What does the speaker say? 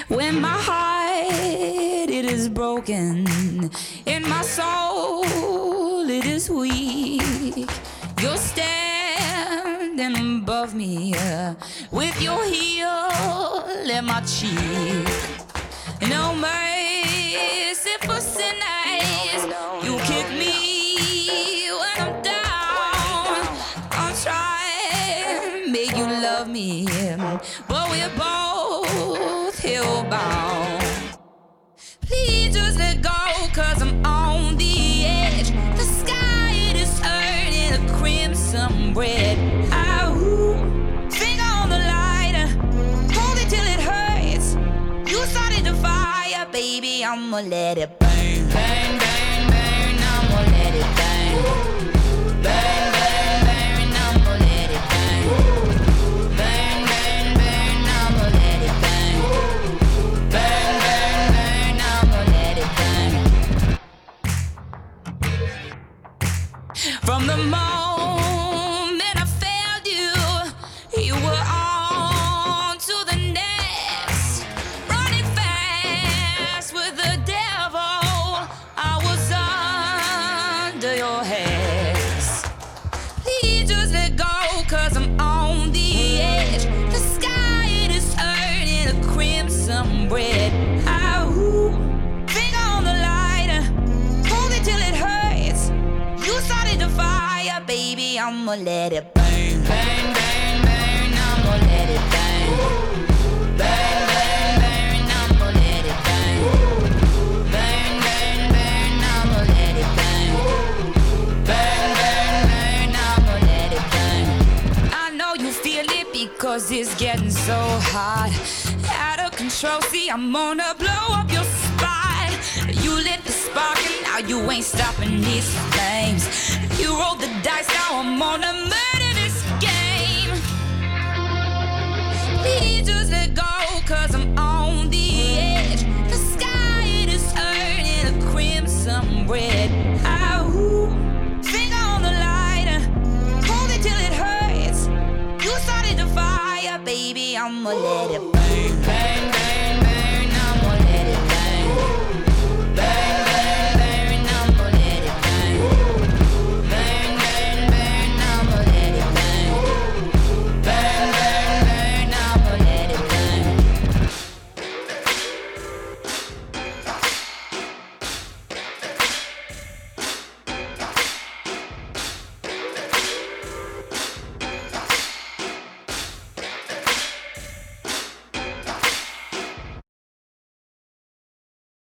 When my heart it is broken, and my soul it is weak, you're standing above me with your heel in my cheek. No merciful sinners, you kick me when I'm down. I'm trying to make you love me, but we're both hellbound. Please just let go, 'cause I'm on the edge. The sky it is turning a crimson red. Finger on the lighter, hold it till it hurts. You started the fire, baby, I'ma let it burn. Burn, burn, burn, I'ma let it burn. Burn, burn, burn, I'ma let it burn. Burn, burn, burn, I'ma let it burn. Burn, burn, burn, I'ma let it burn. From the moment I failed you, you were on to the next. Running fast with the devil, I was under your hands. Please just let go, 'cause I'm on the edge. The sky it is turning a crimson red. Finger on the lighter, hold it till it hurts. You started the fire, baby, I'ma let it burn. Burn, burn, burn, I'ma let it burn. Burn, burn, burn, I'ma let it burn. Burn, burn, burn, I'ma let it burn. Burn, burn, burn, I'ma let it burn. I know you feel it because it's getting so hot. Out of control, see, I'm gonna blow up your spot. You lit the spark and now you ain't stopping these flames. You rolled the dice, now I'm gonna murder this game. Please just let go, 'cause I'm on the edge. The sky it is turning a crimson red. Finger on the lighter, hold it till it hurts. You started the fire, baby, I'ma let it burn. Burn,